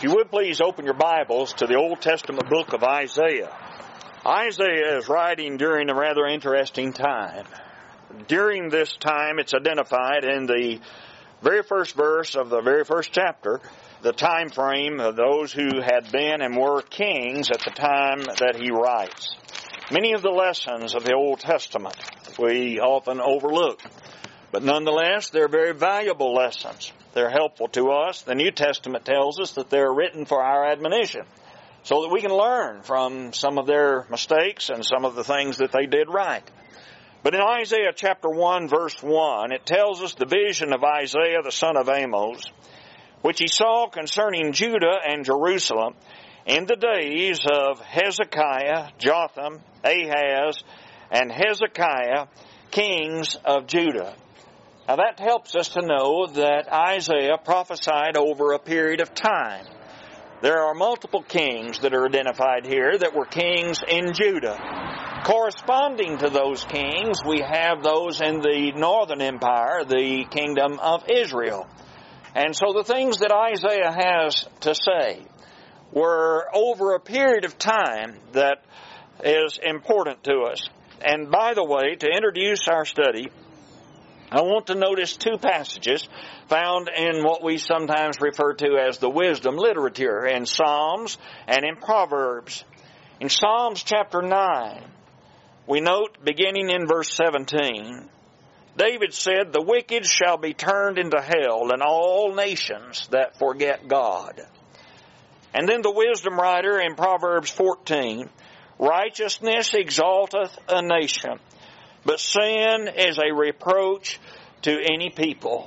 If you would please open your Bibles to the Old Testament book of Isaiah. Isaiah is writing during a rather interesting time. During this time, it's identified in the very first verse of the very first chapter, the time frame of those who had been and were kings at the time that he writes. Many of the lessons of the Old Testament we often overlook, but nonetheless, they're very valuable lessons. They're helpful to us. The New Testament tells us that they're written for our admonition, so that we can learn from some of their mistakes and some of the things that they did right. But in Isaiah chapter 1, verse 1, it tells us the vision of Isaiah, the son of Amos, which he saw concerning Judah and Jerusalem in the days of Hezekiah, Jotham, Ahaz, and Hezekiah, kings of Judah. Now that helps us to know that Isaiah prophesied over a period of time. There are multiple kings that are identified here that were kings in Judah. Corresponding to those kings, we have those in the northern empire, the kingdom of Israel. And so the things that Isaiah has to say were over a period of time that is important to us. And by the way, to introduce our study, I want to notice two passages found in what we sometimes refer to as the wisdom literature, in Psalms and in Proverbs. In Psalms chapter 9, we note, beginning in verse 17, David said, "The wicked shall be turned into hell, and all nations that forget God." And then the wisdom writer in Proverbs 14, "Righteousness exalteth a nation, but sin is a reproach to any people."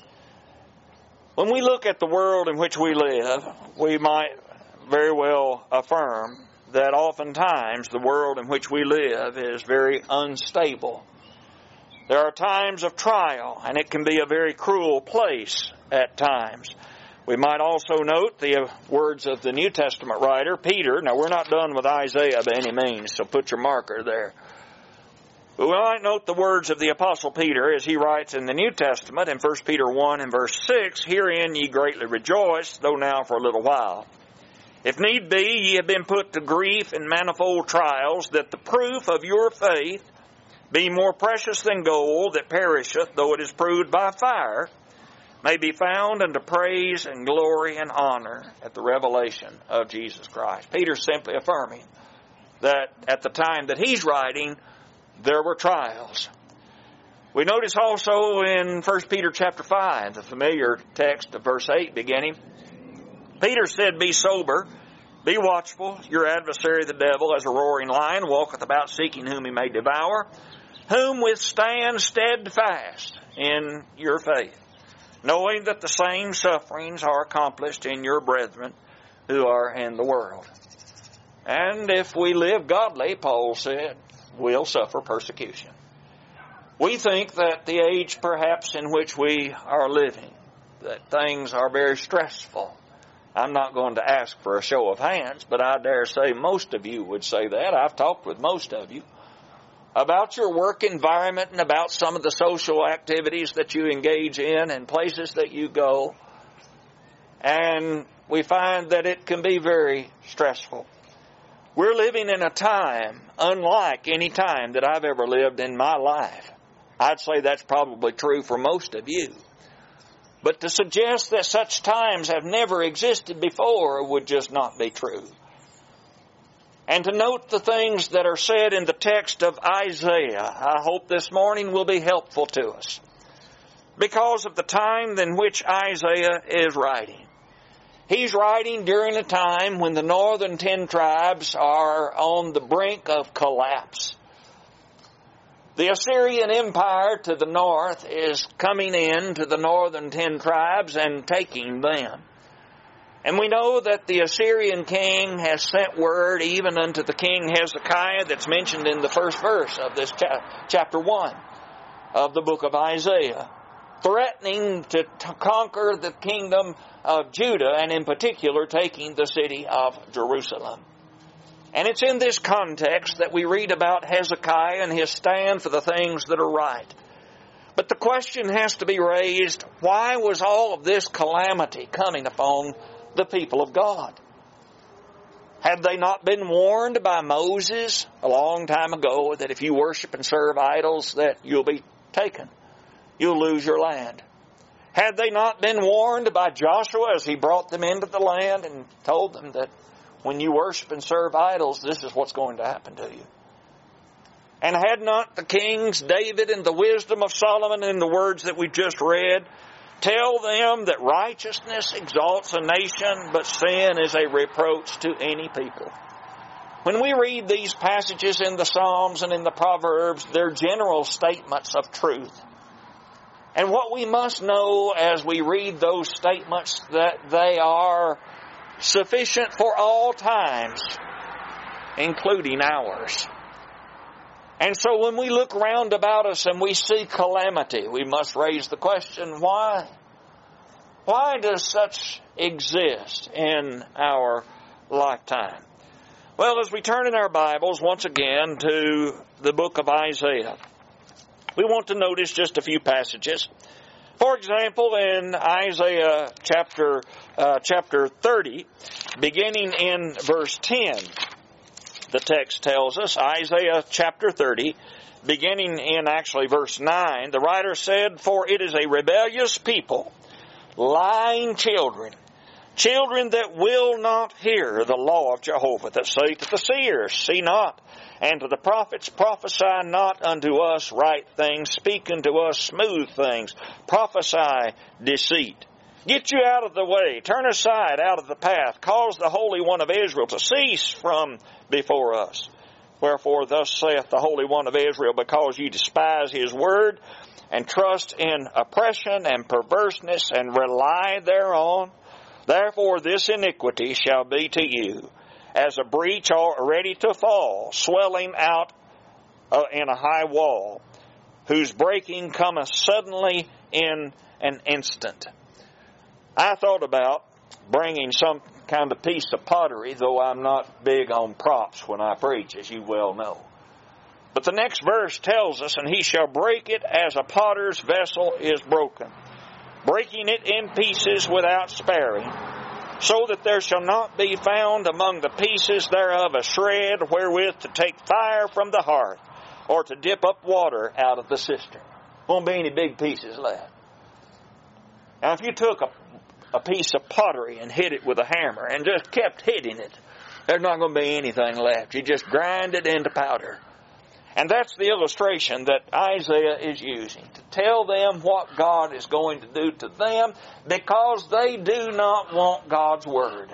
When we look at the world in which we live, we might very well affirm that oftentimes the world in which we live is very unstable. There are times of trial, and it can be a very cruel place at times. We might also note the words of the New Testament writer, Peter. Now, we're not done with Isaiah by any means, so put your marker there. But we might note the words of the Apostle Peter as he writes in the New Testament in 1 Peter 1 and verse 6, "Herein ye greatly rejoice, though now for a little while. If need be, ye have been put to grief in manifold trials, that the proof of your faith, being more precious than gold that perisheth, though it is proved by fire, may be found unto praise and glory and honor at the revelation of Jesus Christ." Peter's simply affirming that at the time that he's writing, there were trials. We notice also in 1 Peter chapter 5, the familiar text of verse 8 beginning, Peter said, "Be sober, be watchful. Your adversary the devil, as a roaring lion, walketh about seeking whom he may devour, whom withstand steadfast in your faith, knowing that the same sufferings are accomplished in your brethren who are in the world." And if we live godly, Paul said, we'll suffer persecution. We think that the age perhaps in which we are living, that things are very stressful. I'm not going to ask for a show of hands, but I dare say most of you would say that. I've talked with most of you about your work environment and about some of the social activities that you engage in and places that you go. And we find that it can be very stressful. We're living in a time unlike any time that I've ever lived in my life. I'd say that's probably true for most of you. But to suggest that such times have never existed before would just not be true. And to note the things that are said in the text of Isaiah, I hope this morning will be helpful to us, because of the time in which Isaiah is writing. He's writing during a time when the northern 10 tribes are on the brink of collapse. The Assyrian Empire to the north is coming in to the northern 10 tribes and taking them. And we know that the Assyrian king has sent word even unto the king Hezekiah that's mentioned in the first verse of this chapter 1 of the book of Isaiah, threatening to conquer the kingdom of Judah, and in particular taking the city of Jerusalem. And it's in this context that we read about Hezekiah and his stand for the things that are right. But the question has to be raised, why was all of this calamity coming upon the people of God? Had they not been warned by Moses a long time ago that if you worship and serve idols that you'll be taken? You'll lose your land. Had they not been warned by Joshua as he brought them into the land and told them that when you worship and serve idols, this is what's going to happen to you? And had not the kings David and the wisdom of Solomon in the words that we just read tell them that righteousness exalts a nation, but sin is a reproach to any people? When we read these passages in the Psalms and in the Proverbs, they're general statements of truth. And what we must know as we read those statements, that they are sufficient for all times, including ours. And so when we look round about us and we see calamity, we must raise the question, why? Why does such exist in our lifetime? Well, as we turn in our Bibles once again to the book of Isaiah, we want to notice just a few passages. For example, in Isaiah chapter 30, beginning in verse 10, the text tells us, Isaiah chapter 30, beginning in actually verse 9, the writer said, "For it is a rebellious people, lying children, children that will not hear the law of Jehovah, that say to the seers, see not, and to the prophets, prophesy not unto us right things, speak unto us smooth things, prophesy deceit. Get you out of the way, turn aside out of the path, cause the Holy One of Israel to cease from before us. Wherefore thus saith the Holy One of Israel, because ye despise His word, and trust in oppression and perverseness, and rely thereon, therefore this iniquity shall be to you, as a breach all ready to fall, swelling out in a high wall, whose breaking cometh suddenly in an instant." I thought about bringing some kind of piece of pottery, though I'm not big on props when I preach, as you well know. But the next verse tells us, "And he shall break it as a potter's vessel is broken, breaking it in pieces without sparing, so that there shall not be found among the pieces thereof a shred wherewith to take fire from the hearth, or to dip up water out of the cistern." Won't be any big pieces left. Now, if you took a piece of pottery and hit it with a hammer and just kept hitting it, there's not going to be anything left. You just grind it into powder. And that's the illustration that Isaiah is using to tell them what God is going to do to them, because they do not want God's word.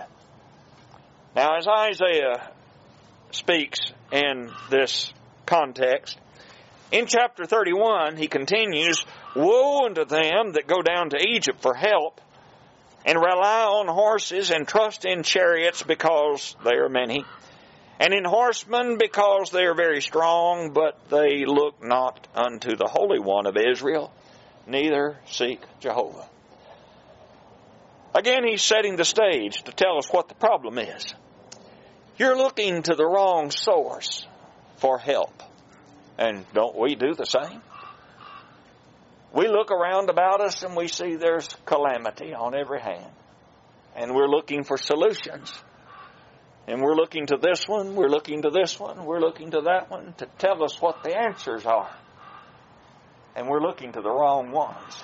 Now, as Isaiah speaks in this context, in chapter 31, he continues, "Woe unto them that go down to Egypt for help, and rely on horses, and trust in chariots, because they are many, and in horsemen, because they are very strong, but they look not unto the Holy One of Israel, neither seek Jehovah." Again, he's setting the stage to tell us what the problem is. You're looking to the wrong source for help. And don't we do the same? We look around about us and we see there's calamity on every hand. And we're looking for solutions. And we're looking to this one, we're looking to this one, we're looking to that one to tell us what the answers are. And we're looking to the wrong ones.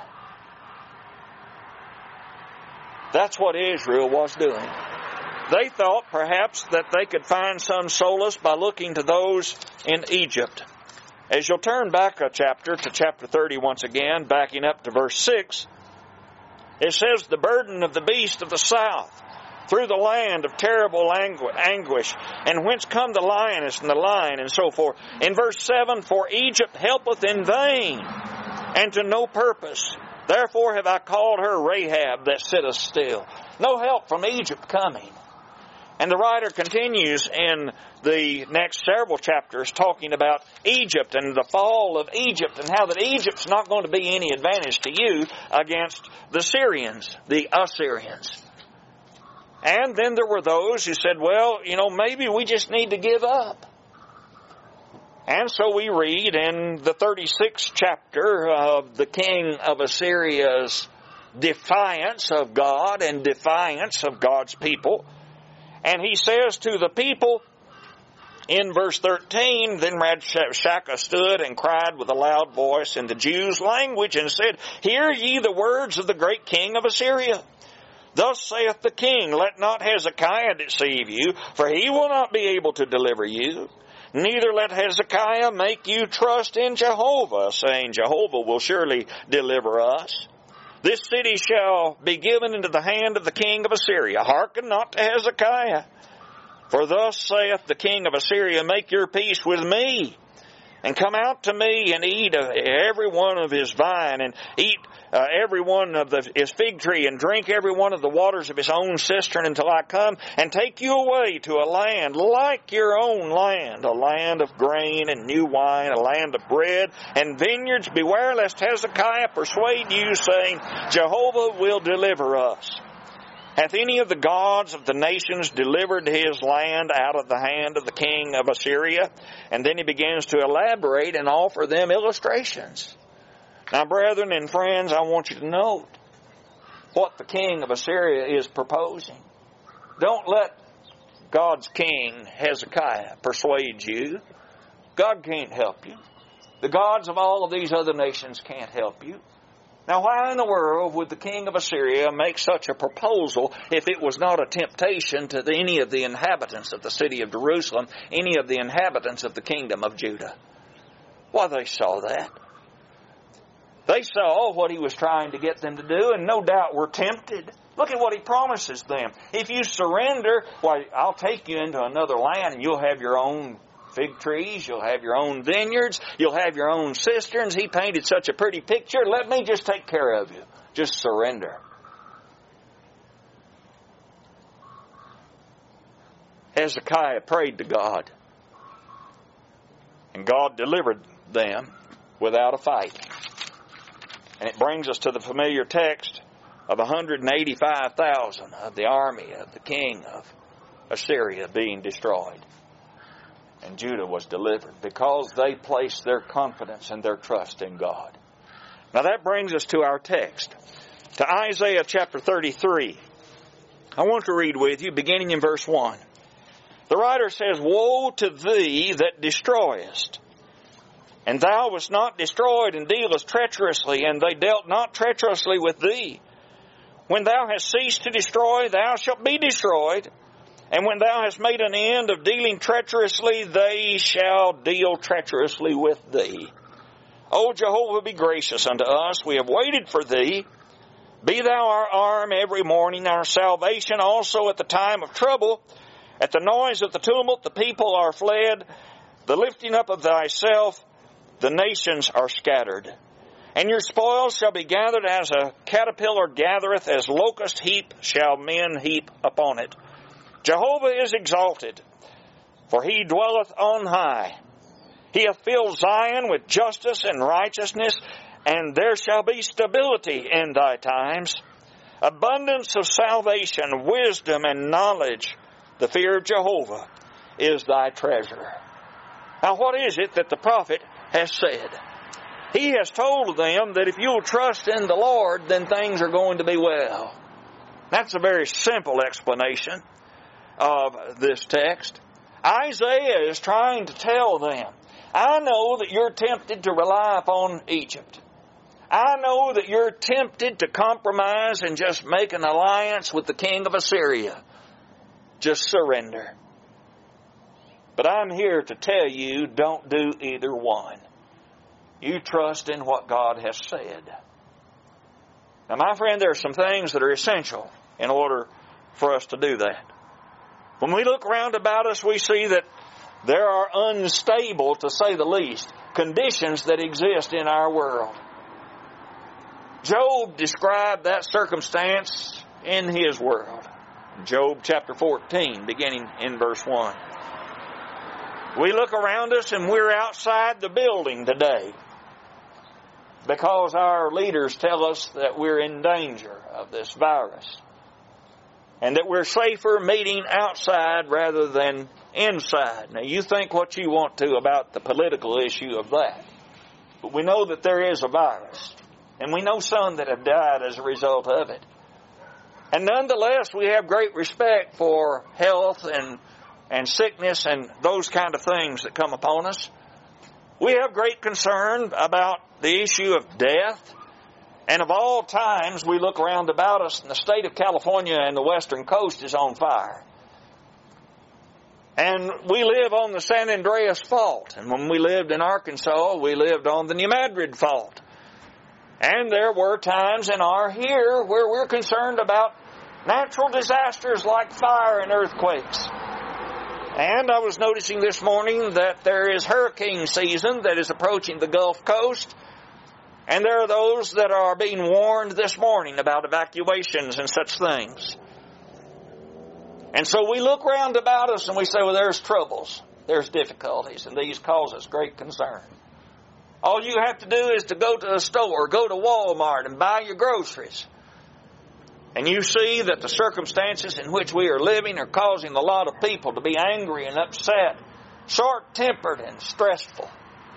That's what Israel was doing. They thought perhaps that they could find some solace by looking to those in Egypt. As you'll turn back a chapter to chapter 30 once again, backing up to verse 6, it says, "The burden of the beast of the south, through the land of terrible anguish, and whence come the lioness and the lion," and so forth. In verse 7, "For Egypt helpeth in vain, and to no purpose. Therefore have I called her Rahab that sitteth still." No help from Egypt coming. And the writer continues in the next several chapters talking about Egypt and the fall of Egypt, and how that Egypt's not going to be any advantage to you against the Syrians, the Assyrians. And then there were those who said, well, maybe we just need to give up. And so we read in the 36th chapter of the king of Assyria's defiance of God and defiance of God's people. And he says to the people in verse 13, Then Rabshakeh stood and cried with a loud voice in the Jews' language and said, Hear ye the words of the great king of Assyria. Thus saith the king, Let not Hezekiah deceive you, for he will not be able to deliver you. Neither let Hezekiah make you trust in Jehovah, saying, Jehovah will surely deliver us. This city shall be given into the hand of the king of Assyria. Hearken not to Hezekiah. For thus saith the king of Assyria, Make your peace with me, and come out to me, and eat of every one of his vine, and eat every one of his fig tree, and drink every one of the waters of his own cistern, until I come and take you away to a land like your own land, a land of grain and new wine, a land of bread and vineyards. Beware lest Hezekiah persuade you, saying, Jehovah will deliver us. Hath any of the gods of the nations delivered his land out of the hand of the king of Assyria? And then he begins to elaborate and offer them illustrations. Now, brethren and friends, I want you to note what the king of Assyria is proposing. Don't let God's king, Hezekiah, persuade you. God can't help you. The gods of all of these other nations can't help you. Now, why in the world would the king of Assyria make such a proposal if it was not a temptation to any of the inhabitants of the city of Jerusalem, any of the inhabitants of the kingdom of Judah? Why, they saw that. They saw what he was trying to get them to do, and no doubt were tempted. Look at what he promises them. If you surrender, why, I'll take you into another land, and you'll have your own fig trees, you'll have your own vineyards, you'll have your own cisterns. He painted such a pretty picture. Let me just take care of you. Just surrender. Hezekiah prayed to God, and God delivered them without a fight. And it brings us to the familiar text of 185,000 of the army of the king of Assyria being destroyed. And Judah was delivered because they placed their confidence and their trust in God. Now that brings us to our text, to Isaiah chapter 33. I want to read with you, beginning in verse 1. The writer says, Woe to thee that destroyest! And thou wast not destroyed, and dealest treacherously, and they dealt not treacherously with thee. When thou hast ceased to destroy, thou shalt be destroyed. And when thou hast made an end of dealing treacherously, they shall deal treacherously with thee. O Jehovah, be gracious unto us. We have waited for thee. Be thou our arm every morning, our salvation also at the time of trouble. At the noise of the tumult, the people are fled. The lifting up of thyself, the nations are scattered. And your spoils shall be gathered as a caterpillar gathereth, as locust heap shall men heap upon it. Jehovah is exalted, for he dwelleth on high. He hath filled Zion with justice and righteousness, and there shall be stability in thy times. Abundance of salvation, wisdom, and knowledge. The fear of Jehovah is thy treasure. Now what is it that the prophet has said? He has told them that if you'll trust in the Lord, then things are going to be well. That's a very simple explanation of this text. Isaiah is trying to tell them, I know that you're tempted to rely upon Egypt. I know that you're tempted to compromise and just make an alliance with the king of Assyria. Just surrender. But I'm here to tell you, don't do either one. You trust in what God has said. Now, my friend, there are some things that are essential in order for us to do that. When we look around about us, we see that there are unstable, to say the least, conditions that exist in our world. Job described that circumstance in his world. Job chapter 14, beginning in verse 1. We look around us and we're outside the building today because our leaders tell us that we're in danger of this virus. and that we're safer meeting outside rather than inside. Now, you think what you want to about the political issue of that. But we know that there is a virus. And we know some that have died as a result of it. And nonetheless, we have great respect for health and sickness and those kind of things that come upon us. We have great concern about the issue of death. And of all times, we look around about us, and the state of California and the western coast is on fire. And we live on the San Andreas Fault. And when we lived in Arkansas, we lived on the New Madrid Fault. And there were times and are here where we're concerned about natural disasters like fire and earthquakes. And I was noticing this morning that there is hurricane season that is approaching the Gulf Coast. And there are those that are being warned this morning about evacuations and such things. And so we look round about us and we say, well, there's troubles, there's difficulties, and these cause us great concern. All you have to do is to go to a store, go to Walmart and buy your groceries. And you see that the circumstances in which we are living are causing a lot of people to be angry and upset, short-tempered and stressful.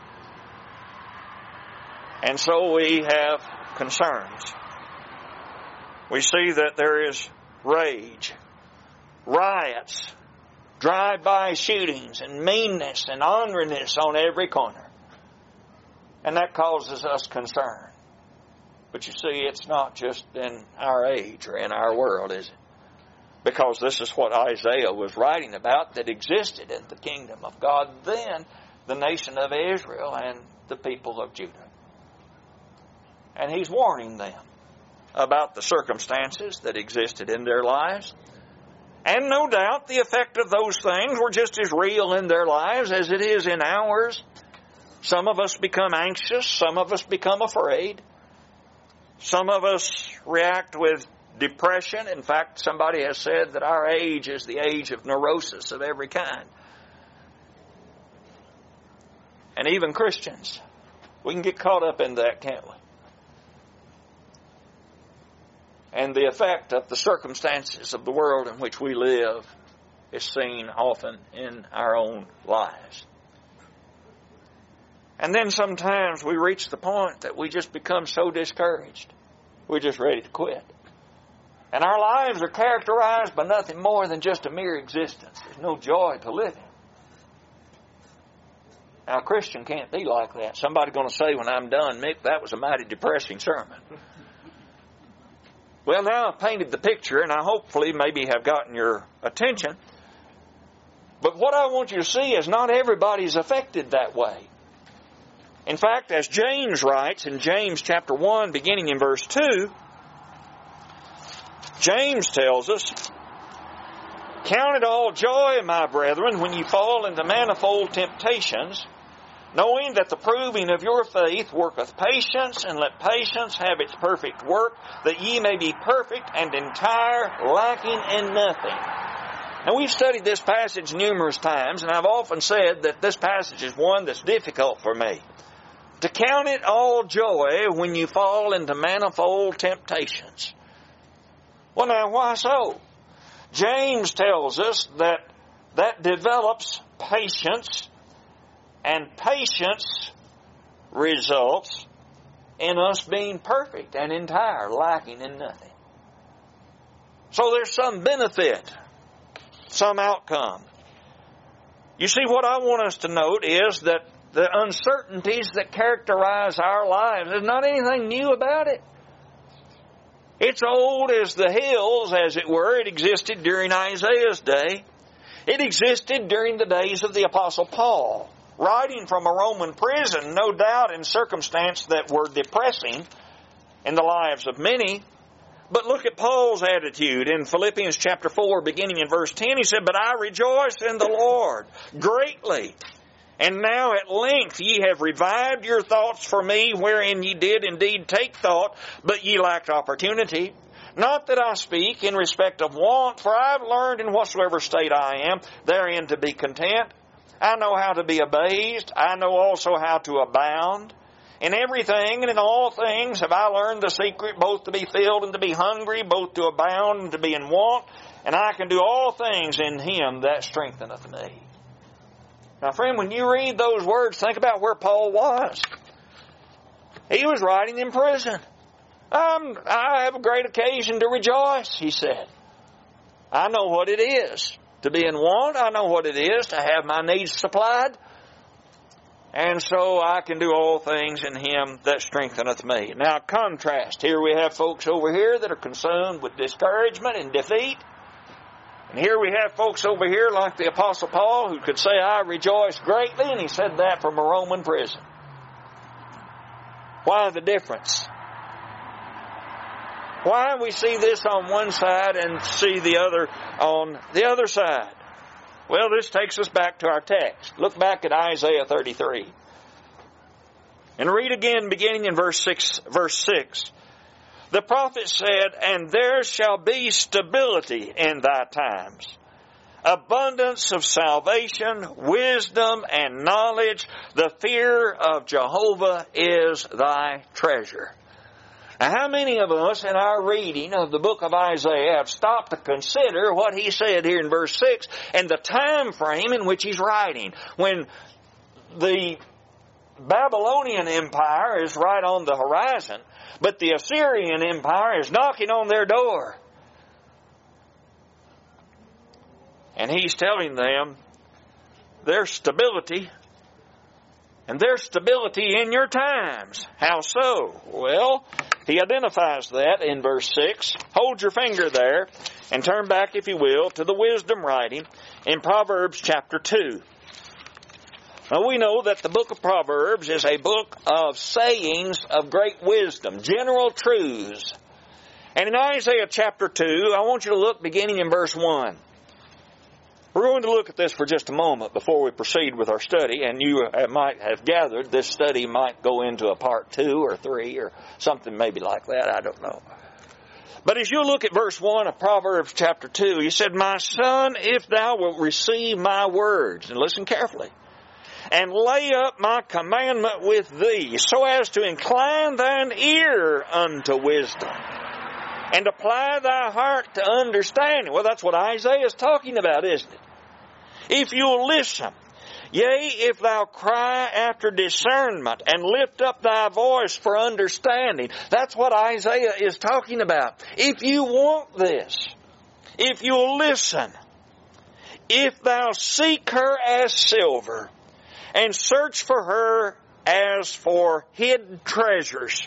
And so we have concerns. We see that there is rage, riots, drive-by shootings, and meanness and orneriness on every corner. And that causes us concern. But you see, it's not just in our age or in our world, is it? Because this is what Isaiah was writing about that existed in the kingdom of God then, the nation of Israel and the people of Judah. And he's warning them about the circumstances that existed in their lives. And no doubt the effect of those things were just as real in their lives as it is in ours. Some of us become anxious. Some of us become afraid. Some of us react with depression. In fact, somebody has said that our age is the age of neurosis of every kind. And even Christians, we can get caught up in that, can't we? And the effect of the circumstances of the world in which we live is seen often in our own lives. And then sometimes we reach the point that we just become so discouraged, we're just ready to quit. And our lives are characterized by nothing more than just a mere existence. There's no joy to living. Now, a Christian can't be like that. Somebody's going to say when I'm done, Mick, that was a mighty depressing sermon. Well, now I've painted the picture, and I hopefully maybe have gotten your attention. But what I want you to see is not everybody's affected that way. In fact, as James writes in James chapter 1, beginning in verse 2, James tells us, "Count it all joy, my brethren, when you fall into manifold temptations, knowing that the proving of your faith worketh patience, and let patience have its perfect work, that ye may be perfect and entire, lacking in nothing." Now, we've studied this passage numerous times, and I've often said that this passage is one that's difficult for me. To count it all joy when you fall into manifold temptations. Well, now, why so? James tells us that develops patience, and patience results in us being perfect and entire, lacking in nothing. So there's some benefit, some outcome. You see, what I want us to note is that the uncertainties that characterize our lives, there's not anything new about it. It's old as the hills, as it were. It existed during Isaiah's day. It existed during the days of the Apostle Paul, writing from a Roman prison, no doubt in circumstances that were depressing in the lives of many. But look at Paul's attitude in Philippians chapter 4, beginning in verse 10. He said, "But I rejoice in the Lord greatly. And now at length ye have revived your thoughts for me, wherein ye did indeed take thought, but ye lacked opportunity. Not that I speak in respect of want, for I have learned in whatsoever state I am, therein to be content. I know how to be abased. I know also how to abound. In everything and in all things have I learned the secret, both to be filled and to be hungry, both to abound and to be in want. And I can do all things in Him that strengtheneth me. Now, friend, when you read those words, think about where Paul was. He was writing in prison. I have a great occasion to rejoice, he said. I know what it is to be in want. I know what it is to have my needs supplied. And so I can do all things in Him that strengtheneth me. Now, contrast. Here we have folks over here that are consumed with discouragement and defeat. And here we have folks over here like the Apostle Paul who could say, I rejoice greatly, and he said that from a Roman prison. Why the difference? Why we see this on one side and see the other on the other side? Well, this takes us back to our text. Look back at Isaiah 33. And read again beginning in verse 6. The prophet said, And there shall be stability in thy times, abundance of salvation, wisdom and knowledge. The fear of Jehovah is thy treasure. Now, how many of us in our reading of the book of Isaiah have stopped to consider what he said here in verse 6 and the time frame in which he's writing? When the Babylonian Empire is right on the horizon, but the Assyrian Empire is knocking on their door. And he's telling them there's stability, and there's stability in your times. How so? Well, he identifies that in verse 6. Hold your finger there and turn back, if you will, to the wisdom writing in Proverbs chapter 2. Now, we know that the book of Proverbs is a book of sayings of great wisdom, general truths. And in Isaiah chapter 2, I want you to look beginning in verse 1. We're going to look at this for just a moment before we proceed with our study, and you might have gathered this study might go into a part 2 or 3 or something maybe like that, I don't know. But as you look at verse 1 of Proverbs chapter 2, he said, My son, if thou wilt receive my words, and listen carefully, and lay up my commandment with thee, so as to incline thine ear unto wisdom, and apply thy heart to understanding. Well, that's what Isaiah is talking about, isn't it? If you'll listen, yea, if thou cry after discernment, and lift up thy voice for understanding. That's what Isaiah is talking about. If you want this, if you'll listen, if thou seek her as silver, and search for her as for hid treasures,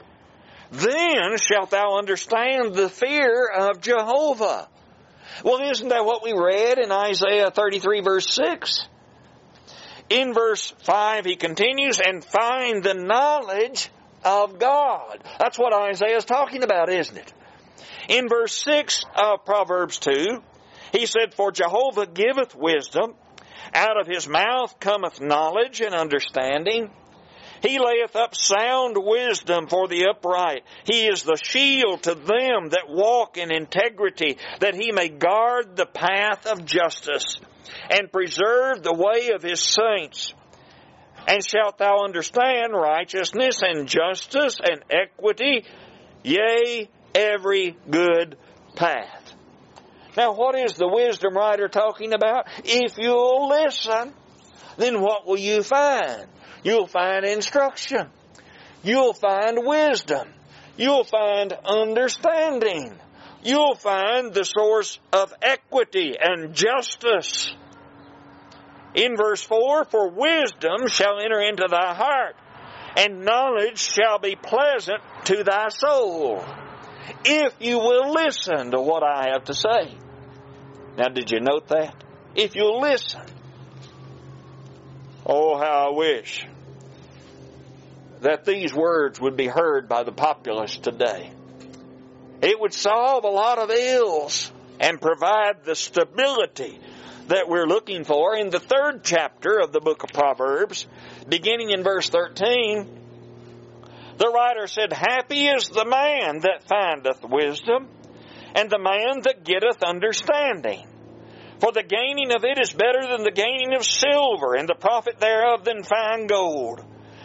then shalt thou understand the fear of Jehovah. Well, isn't that what we read in Isaiah 33 verse 6? In verse 5 he continues, and find the knowledge of God. That's what Isaiah is talking about, isn't it? In verse 6 of Proverbs 2, he said, For Jehovah giveth wisdom, out of his mouth cometh knowledge and understanding. He layeth up sound wisdom for the upright. He is the shield to them that walk in integrity, that he may guard the path of justice, and preserve the way of his saints. And shalt thou understand righteousness and justice and equity, yea, every good path. Now, what is the wisdom writer talking about? If you'll listen, then what will you find? You'll find instruction. You'll find wisdom. You'll find understanding. You'll find the source of equity and justice. In verse 4, For wisdom shall enter into thy heart, and knowledge shall be pleasant to thy soul, if you will listen to what I have to say. Now, did you note that? If you'll listen. Oh, how I wish that these words would be heard by the populace today. It would solve a lot of ills and provide the stability that we're looking for. In the 3rd chapter of the book of Proverbs, beginning in verse 13, the writer said, Happy is the man that findeth wisdom, and the man that getteth understanding. For the gaining of it is better than the gaining of silver, and the profit thereof than fine gold.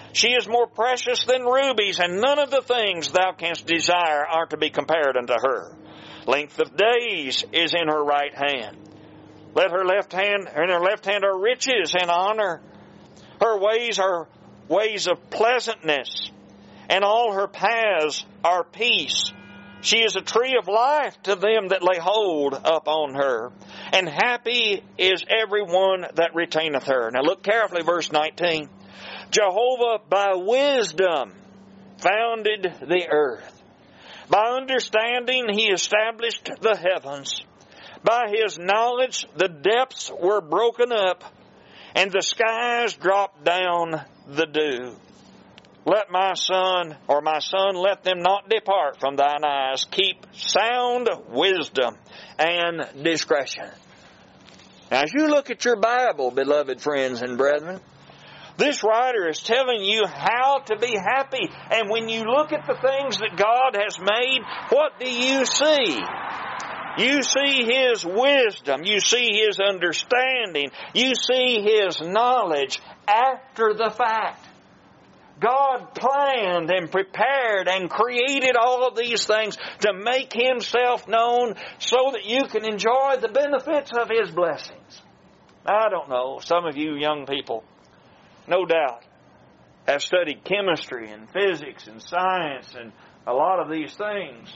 She is more precious than rubies, and none of the things thou canst desire are to be compared unto her. Length of days is in her right hand. In her left hand are riches and honor. Her ways are ways of pleasantness, and all her paths are peace. She is a tree of life to them that lay hold upon her, and happy is every one that retaineth her. Now look carefully, verse 19. Jehovah by wisdom founded the earth. By understanding he established the heavens. By his knowledge the depths were broken up, and the skies dropped down the dew. Let my son, let them not depart from thine eyes. Keep sound wisdom and discretion. Now, as you look at your Bible, beloved friends and brethren, this writer is telling you how to be happy. And when you look at the things that God has made, what do you see? You see His wisdom. You see His understanding. You see His knowledge after the fact. God planned and prepared and created all of these things to make Himself known so that you can enjoy the benefits of His blessings. I don't know, some of you young people, no doubt, have studied chemistry and physics and science and a lot of these things.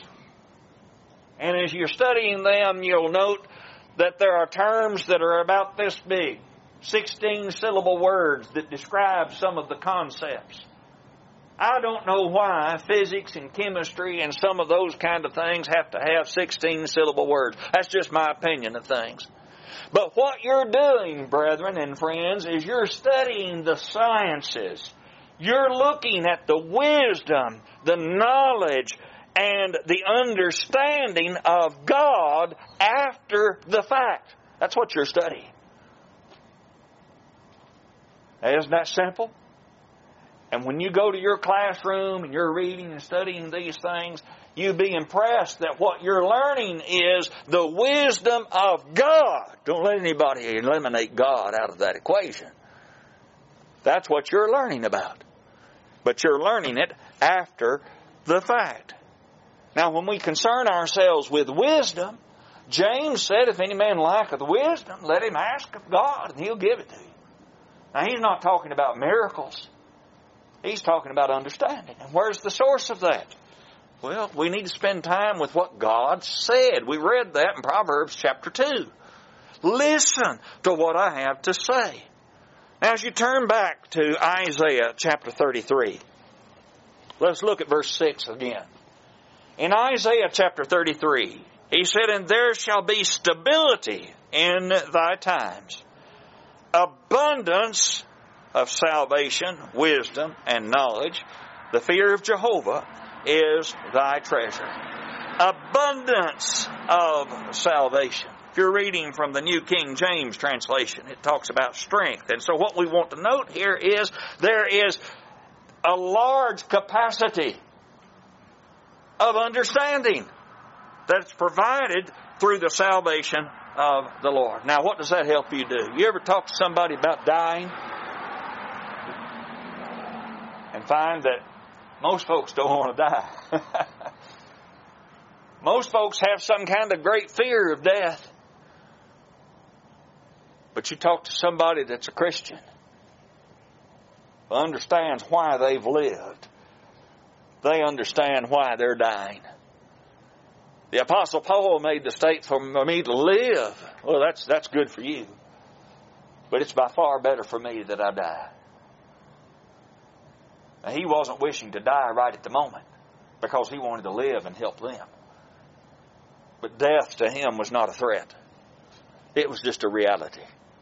And as you're studying them, you'll note that there are terms that are about this big, 16-syllable words that describe some of the concepts. I don't know why physics and chemistry and some of those kind of things have to have 16-syllable words. That's just my opinion of things. But what you're doing, brethren and friends, is you're studying the sciences. You're looking at the wisdom, the knowledge, and the understanding of God after the fact. That's what you're studying. Now, isn't that simple? And when you go to your classroom and you're reading and studying these things, you be impressed that what you're learning is the wisdom of God. Don't let anybody eliminate God out of that equation. That's what you're learning about. But you're learning it after the fact. Now, when we concern ourselves with wisdom, James said, if any man lacketh wisdom, let him ask of God, and He'll give it to him. Now, he's not talking about miracles. He's talking about understanding. And where's the source of that? Well, we need to spend time with what God said. We read that in Proverbs chapter 2. Listen to what I have to say. Now, as you turn back to Isaiah chapter 33, let's look at verse 6 again. In Isaiah chapter 33, he said, and there shall be stability in thy times, abundance of salvation, wisdom, and knowledge. The fear of Jehovah is thy treasure. Abundance of salvation. If you're reading from the New King James translation, it talks about strength. And so what we want to note here is there is a large capacity of understanding that's provided through the salvation of the Lord. Now, what does that help you do? You ever talk to somebody about dying and find that most folks don't want to die? Most folks have some kind of great fear of death. But you talk to somebody that's a Christian, who understands why they've lived. They understand why they're dying. The Apostle Paul made the statement, for me to live, well, that's good for you. But it's by far better for me that I die. Now, he wasn't wishing to die right at the moment because he wanted to live and help them. But death to him was not a threat. It was just a reality.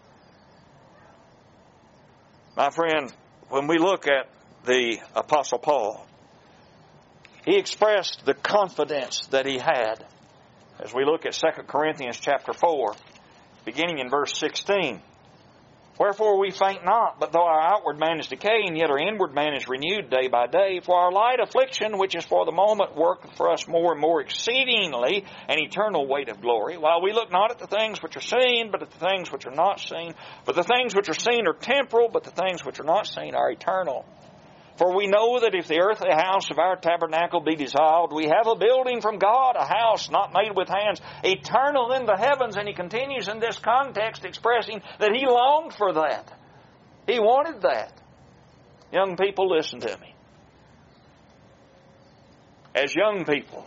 My friend, when we look at the Apostle Paul, he expressed the confidence that he had. As we look at 2 Corinthians chapter 4, beginning in verse 16. Wherefore we faint not, but though our outward man is decaying, yet our inward man is renewed day by day. For our light affliction, which is for the moment, worketh for us more and more exceedingly an eternal weight of glory. While we look not at the things which are seen, but at the things which are not seen. But the things which are seen are temporal, but the things which are not seen are eternal. For we know that if the earthly house of our tabernacle be dissolved, we have a building from God, a house not made with hands, eternal in the heavens. And he continues in this context expressing that he longed for that. He wanted that. Young people, listen to me. As young people,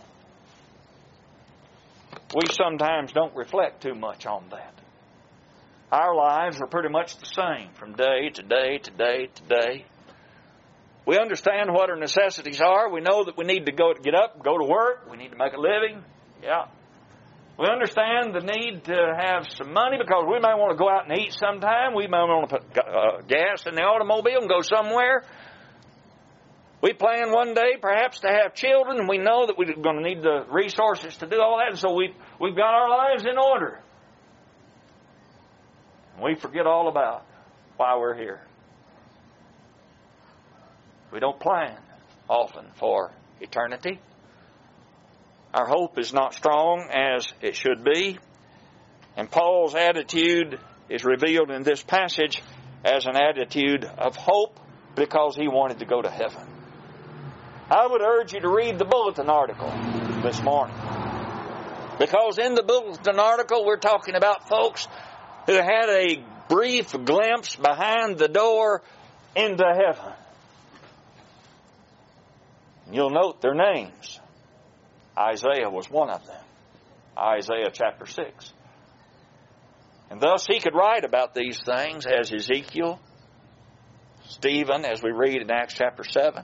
we sometimes don't reflect too much on that. Our lives are pretty much the same from day to day to day to day. We understand what our necessities are. We know that we need to get up, go to work. We need to make a living. Yeah. We understand the need to have some money because we may want to go out and eat sometime. We may want to put gas in the automobile and go somewhere. We plan one day perhaps to have children, and we know that we're going to need the resources to do all that. And so we've got our lives in order. We forget all about why we're here. We don't plan often for eternity. Our hope is not strong as it should be. And Paul's attitude is revealed in this passage as an attitude of hope because he wanted to go to heaven. I would urge you to read the bulletin article this morning. Because in the bulletin article we're talking about folks who had a brief glimpse behind the door into heaven. You'll note their names. Isaiah was one of them. Isaiah chapter 6. And thus he could write about these things as Ezekiel, Stephen, as we read in Acts chapter 7,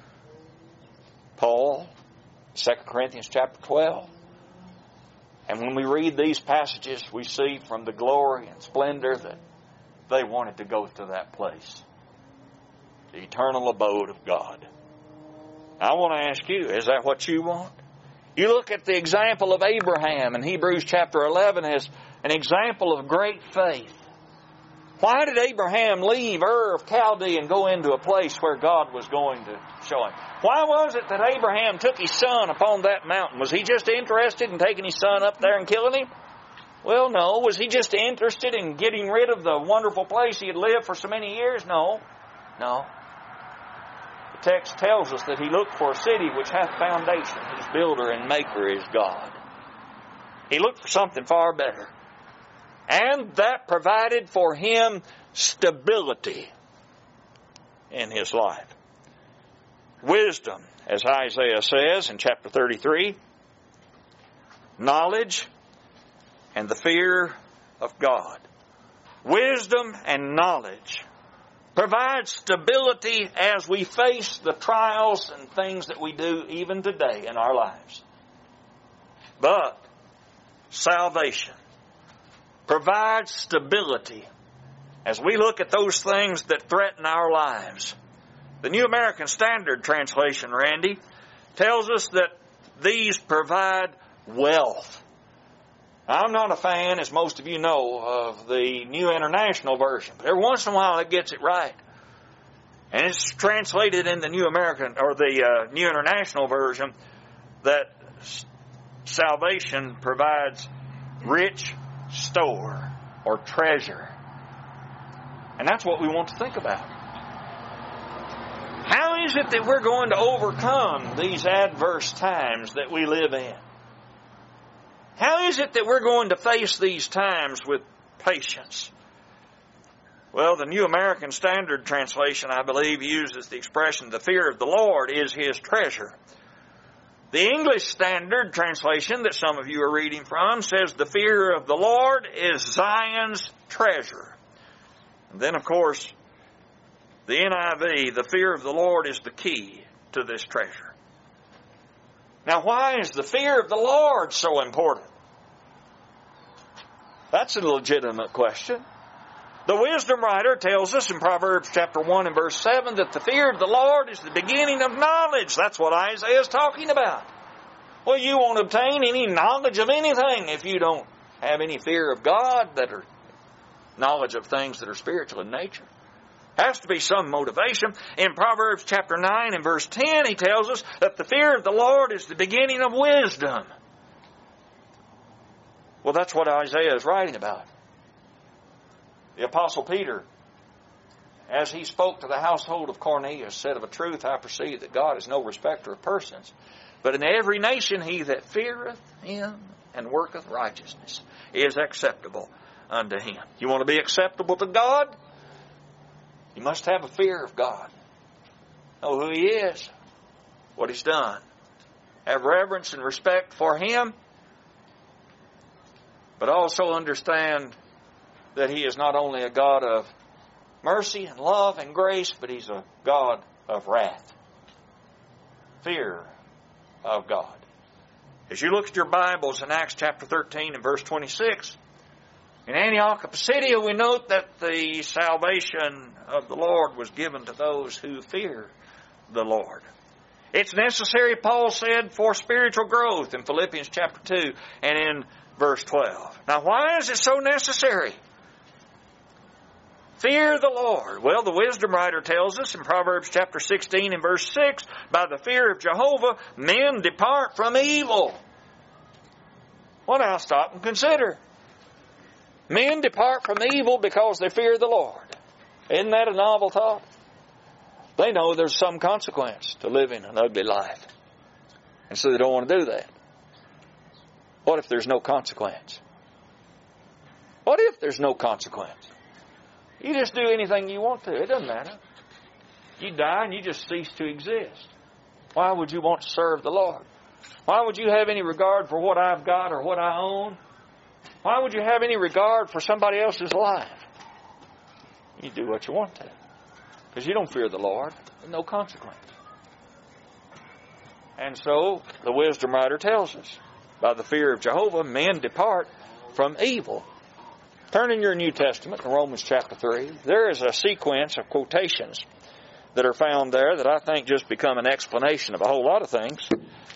Paul, 2 Corinthians chapter 12. And when we read these passages, we see from the glory and splendor that they wanted to go to that place, the eternal abode of God. I want to ask you, is that what you want? You look at the example of Abraham in Hebrews chapter 11 as an example of great faith. Why did Abraham leave Ur of Chaldee and go into a place where God was going to show him? Why was it that Abraham took his son upon that mountain? Was he just interested in taking his son up there and killing him? Well, no. Was he just interested in getting rid of the wonderful place he had lived for so many years? No. No. The text tells us that he looked for a city which hath foundation, whose builder and maker is God. He looked for something far better. And that provided for him stability in his life. Wisdom, as Isaiah says in chapter 33, knowledge and the fear of God. Wisdom and knowledge provide stability as we face the trials and things that we do even today in our lives. But salvation provides stability as we look at those things that threaten our lives. The New American Standard Translation, Randy, tells us that these provide wealth. I'm not a fan, as most of you know, of the New International Version, but every once in a while it gets it right. And it's translated in the New American or the New International Version that salvation provides rich store or treasure. And that's what we want to think about. How is it that we're going to overcome these adverse times that we live in? How is it that we're going to face these times with patience? Well, the New American Standard Translation, I believe, uses the expression, the fear of the Lord is his treasure. The English Standard Translation that some of you are reading from says the fear of the Lord is Zion's treasure. And then, of course, the NIV, the fear of the Lord is the key to this treasure. Now, why is the fear of the Lord so important? That's a legitimate question. The wisdom writer tells us in Proverbs chapter 1 and verse 7 that the fear of the Lord is the beginning of knowledge. That's what Isaiah is talking about. Well, you won't obtain any knowledge of anything if you don't have any fear of God, that are knowledge of things that are spiritual in nature. Has to be some motivation. In Proverbs chapter 9 and verse 10, he tells us that the fear of the Lord is the beginning of wisdom. Well, that's what Isaiah is writing about. The Apostle Peter as he spoke to the household of Cornelius, said, "Of a truth I perceive that God is no respecter of persons. But in every nation he that feareth him and worketh righteousness is acceptable unto him." You want to be acceptable to God? You must have a fear of God. Know who he is, what he's done. Have reverence and respect for him, but also understand that he is not only a God of mercy and love and grace, but he's a God of wrath. Fear of God. As you look at your Bibles in Acts chapter 13 and verse 26, in Antioch of Pisidia we note that the salvation of the Lord was given to those who fear the Lord. It's necessary, Paul said, for spiritual growth in Philippians chapter 2 and in verse 12. Now, why is it so necessary? Fear the Lord. Well, the wisdom writer tells us in Proverbs chapter 16 and verse 6, by the fear of Jehovah, men depart from evil. Well, now stop and consider. Men depart from evil because they fear the Lord. Isn't that a novel thought? They know there's some consequence to living an ugly life. And so they don't want to do that. What if there's no consequence? What if there's no consequence? You just do anything you want to. It doesn't matter. You die and you just cease to exist. Why would you want to serve the Lord? Why would you have any regard for what I've got or what I own? Why would you have any regard for somebody else's life? You do what you want to. Because you don't fear the Lord. There's no consequence. And so, the wisdom writer tells us, by the fear of Jehovah, men depart from evil. Turn in your New Testament to Romans chapter 3. There is a sequence of quotations that are found there that I think just become an explanation of a whole lot of things.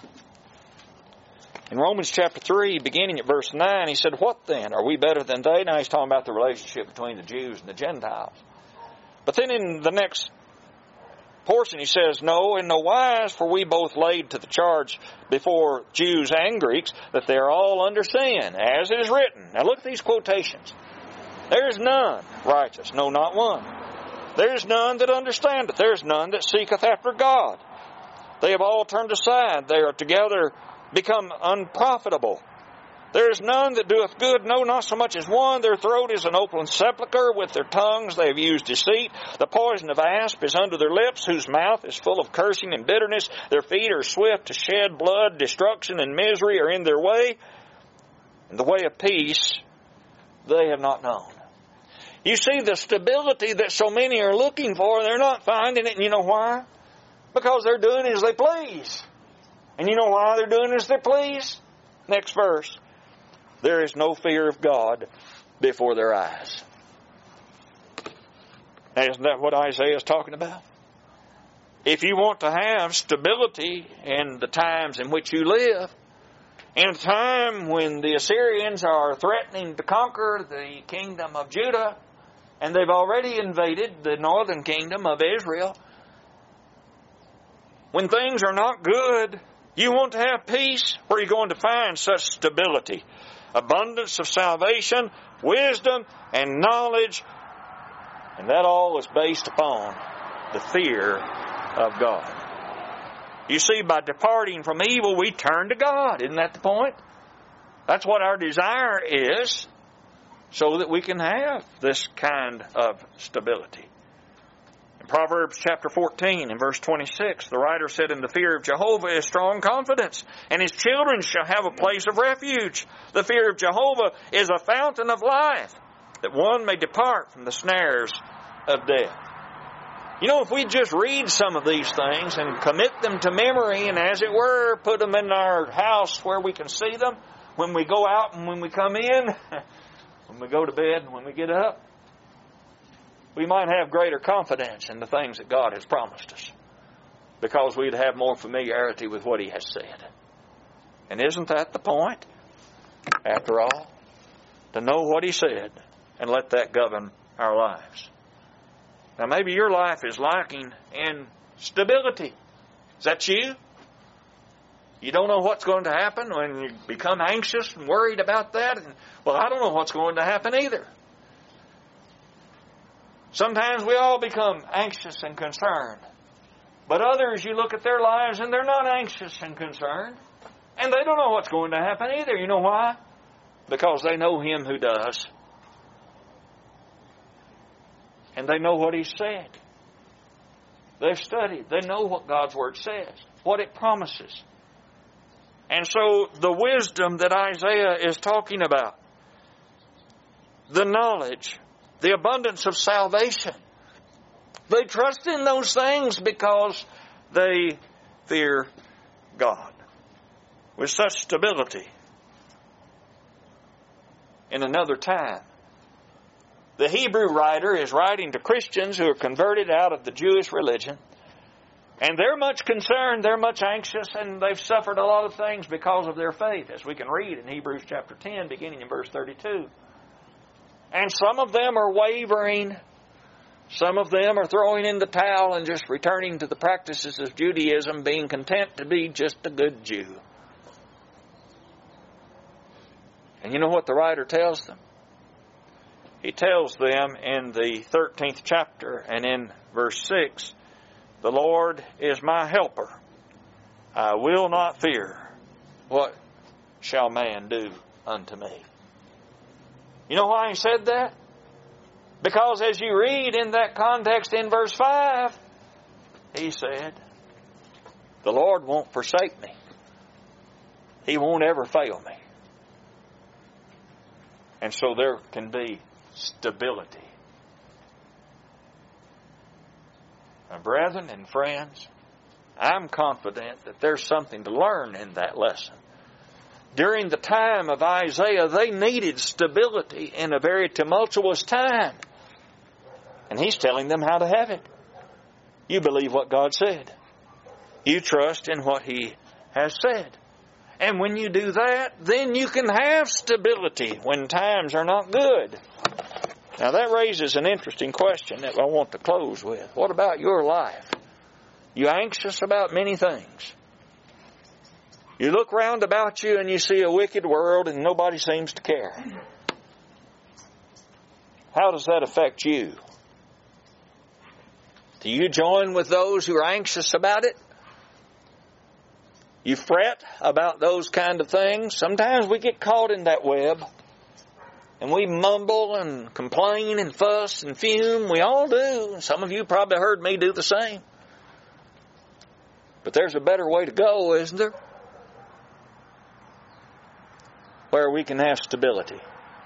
In Romans chapter 3, beginning at verse 9, he said, "What then? Are we better than they?" Now he's talking about the relationship between the Jews and the Gentiles. But then in the next portion he says, "No, in no wise, for we both laid to the charge before Jews and Greeks that they are all under sin, as it is written." Now look at these quotations. "There is none righteous, no, not one. There is none that understandeth. There is none that seeketh after God. They have all turned aside. They are together become unprofitable. There is none that doeth good, no, not so much as one. Their throat is an open sepulchre. With their tongues they have used deceit. The poison of asp is under their lips, whose mouth is full of cursing and bitterness. Their feet are swift to shed blood. Destruction and misery are in their way. And the way of peace they have not known." You see the stability that so many are looking for, they're not finding it. And you know why? Because they're doing as they please. And you know why they're doing as they please? Next verse. "There is no fear of God before their eyes." Now, isn't that what Isaiah is talking about? If you want to have stability in the times in which you live, in a time when the Assyrians are threatening to conquer the kingdom of Judah, and they've already invaded the northern kingdom of Israel, when things are not good, you want to have peace, where are you going to find such stability? Abundance of salvation, wisdom, and knowledge, and that all is based upon the fear of God. You see, by departing from evil, we turn to God. Isn't that the point? That's what our desire is, so that we can have this kind of stability. In Proverbs chapter 14 and verse 26, the writer said, "In the fear of Jehovah is strong confidence, and his children shall have a place of refuge. The fear of Jehovah is a fountain of life, that one may depart from the snares of death." You know, if we just read some of these things and commit them to memory and, as it were, put them in our house where we can see them when we go out and when we come in, when we go to bed and when we get up, we might have greater confidence in the things that God has promised us, because we'd have more familiarity with what He has said. And isn't that the point, after all? To know what He said and let that govern our lives. Now, maybe your life is lacking in stability. Is that you? You don't know what's going to happen when you become anxious and worried about that. And, well, I don't know what's going to happen either. Sometimes we all become anxious and concerned. But others, you look at their lives and they're not anxious and concerned. And they don't know what's going to happen either. You know why? Because they know Him who does. And they know what He said. They've studied. They know what God's Word says, what it promises. And so the wisdom that Isaiah is talking about, the knowledge, the abundance of salvation, they trust in those things because they fear God with such stability. In another time, the Hebrew writer is writing to Christians who are converted out of the Jewish religion. And they're much concerned, they're much anxious, and they've suffered a lot of things because of their faith, as we can read in Hebrews chapter 10, beginning in verse 32. And some of them are wavering. Some of them are throwing in the towel and just returning to the practices of Judaism, being content to be just a good Jew. And you know what the writer tells them? He tells them in the 13th chapter and in verse 6, the Lord is my helper. I will not fear. What shall man do unto me? You know why he said that? Because as you read in that context in verse 5, he said, the Lord won't forsake me. He won't ever fail me. And so there can be stability. Now, brethren and friends, I'm confident that there's something to learn in that lesson. During the time of Isaiah, they needed stability in a very tumultuous time. And he's telling them how to have it. You believe what God said. You trust in what He has said. And when you do that, then you can have stability when times are not good. Now that raises an interesting question that I want to close with. What about your life? You anxious about many things. You look round about you and you see a wicked world and nobody seems to care. How does that affect you? Do you join with those who are anxious about it? You fret about those kind of things. Sometimes we get caught in that web. And we mumble and complain and fuss and fume. We all do. Some of you probably heard me do the same. But there's a better way to go, isn't there? Where we can have stability.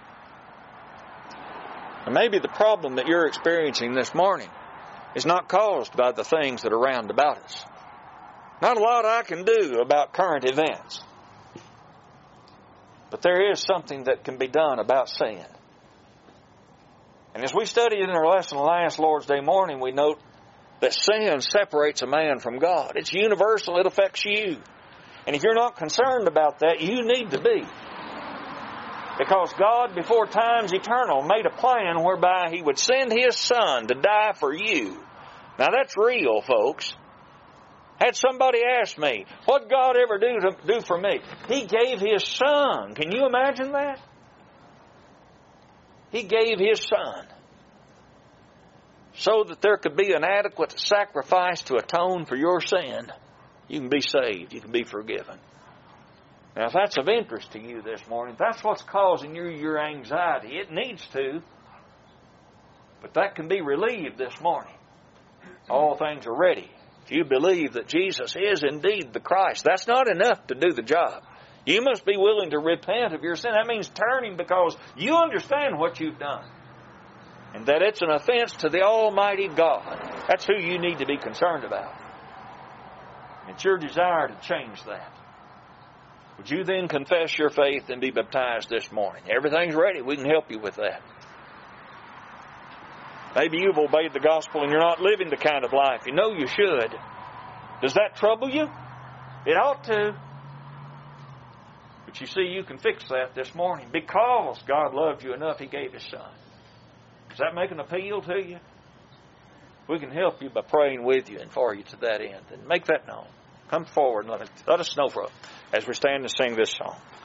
And maybe the problem that you're experiencing this morning is not caused by the things that are round about us. Not a lot I can do about current events. But there is something that can be done about sin. And as we studied in our lesson last Lord's Day morning, we note that sin separates a man from God. It's universal. It affects you. And if you're not concerned about that, you need to be. Because God, before time's eternal, made a plan whereby He would send His Son to die for you. Now that's real, folks. Had somebody asked me, what God ever do for me? He gave His Son. Can you imagine that? He gave His Son so that there could be an adequate sacrifice to atone for your sin. You can be saved. You can be forgiven. Now, if that's of interest to you this morning, if that's what's causing you your anxiety, it needs to. But that can be relieved this morning. All things are ready. If you believe that Jesus is indeed the Christ, that's not enough to do the job. You must be willing to repent of your sin. That means turning because you understand what you've done. And that it's an offense to the Almighty God. That's who you need to be concerned about. It's your desire to change that. Would you then confess your faith and be baptized this morning? Everything's ready. We can help you with that. Maybe you've obeyed the gospel and you're not living the kind of life you know you should. Does that trouble you? It ought to. But you see, you can fix that this morning. Because God loved you enough, He gave His Son. Does that make an appeal to you? We can help you by praying with you and for you to that end. And make that known. Come forward and let us know as we stand and sing this song.